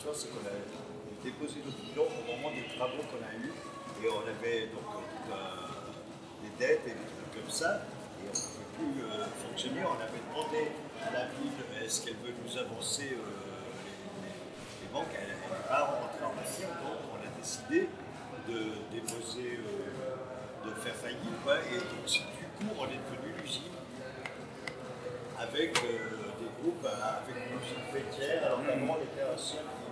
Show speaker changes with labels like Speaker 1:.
Speaker 1: l'histoire, c'est qu'on a déposé nos bilans au moment des travaux qu'on a eus. Et on avait donc des dettes et des trucs comme ça. Et on ne pouvait plus fonctionner. On avait demandé à la ville est-ce qu'elle veut nous avancer les banques. Elle n'est pas rentrée en matière. Donc on a décidé de déposer, de faire faillite. Quoi. Et donc du coup, on est devenu l'usine avec des groupes, avec une usine faîtière. Alors d'abord, on était un seul